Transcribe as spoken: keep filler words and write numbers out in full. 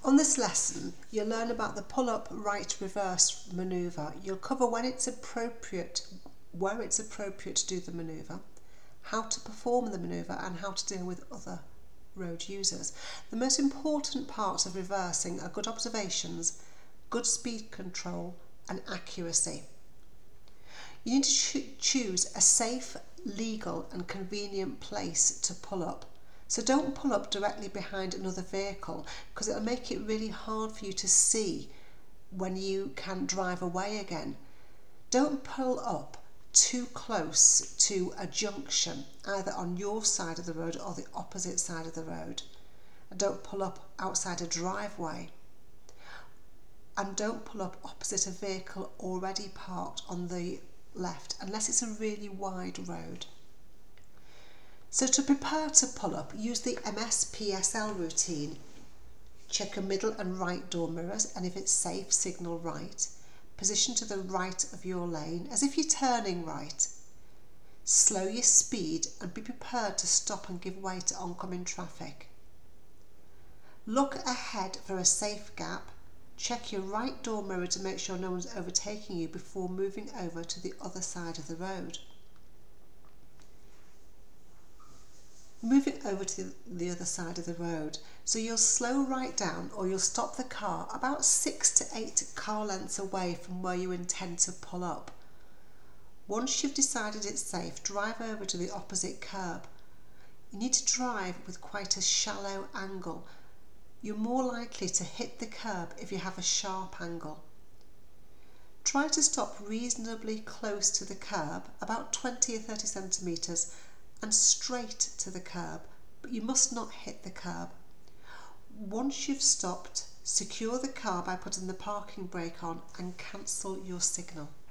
On this lesson, you'll learn about the pull-up right reverse manoeuvre. You'll cover when it's appropriate, where it's appropriate to do the manoeuvre, how to perform the manoeuvre and how to deal with other road users. The most important parts of reversing are good observations, good speed control and accuracy. You need to cho- choose a safe, legal and convenient place to pull up. So don't pull up directly behind another vehicle because it'll make it really hard for you to see when you can drive away again. Don't pull up too close to a junction, either on your side of the road or the opposite side of the road. And don't pull up outside a driveway. And don't pull up opposite a vehicle already parked on the left, unless it's a really wide road. So to prepare to pull up, use the M S P S L routine. Check your middle and right door mirrors, and if it's safe, signal right. Position to the right of your lane as if you're turning right. Slow your speed and be prepared to stop and give way to oncoming traffic. Look ahead for a safe gap. Check your right door mirror to make sure no one's overtaking you before moving over to the other side of the road. Moving over to the other side of the road, so you'll slow right down or you'll stop the car about six to eight car lengths away from where you intend to pull up. Once you've decided it's safe, drive over to the opposite curb. You need to drive with quite a shallow angle. You're more likely to hit the curb if you have a sharp angle. Try to stop reasonably close to the curb, about twenty or thirty centimetres, and straight to the curb, but you must not hit the curb. Once you've stopped, secure the car by putting the parking brake on and cancel your signal.